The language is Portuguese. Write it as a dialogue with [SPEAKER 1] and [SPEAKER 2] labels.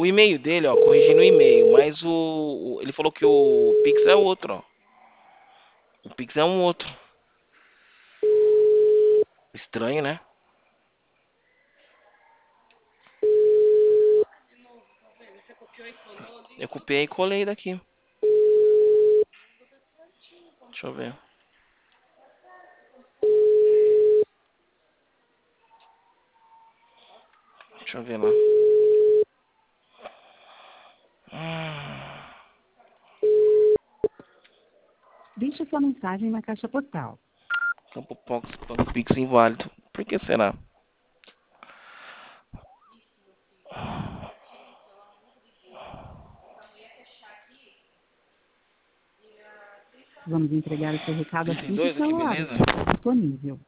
[SPEAKER 1] O e-mail dele, ó, corrigindo o e-mail, mas ele falou que o Pix é outro, ó. O Pix é um outro. Estranho, né? Eu copiei e colei daqui. Deixa eu ver. Deixa eu ver lá.
[SPEAKER 2] Deixe sua mensagem na caixa postal.
[SPEAKER 1] Campo Pix inválido. Por que será?
[SPEAKER 2] Vamos entregar o seu recado assim que o
[SPEAKER 1] 32 aqui,
[SPEAKER 2] celular
[SPEAKER 1] beleza?
[SPEAKER 2] estiver disponível.